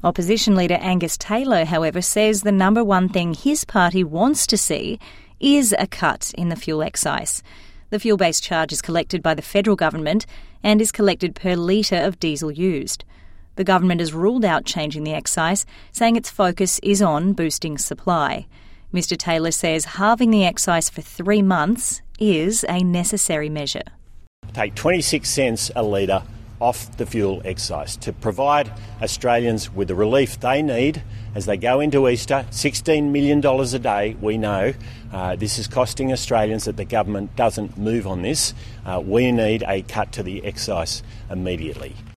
Opposition leader Angus Taylor, however, says the number one thing his party wants to see is a cut in the fuel excise. The fuel-based charge is collected by the federal government and is collected per litre of diesel used. The government has ruled out changing the excise, saying its focus is on boosting supply. Mr Taylor says halving the excise for 3 months is a necessary measure. Take 26 cents a litre off the fuel excise to provide Australians with the relief they need as they go into Easter. $16 million a day, we know. This is costing Australians that the government doesn't move on this. We need a cut to the excise immediately.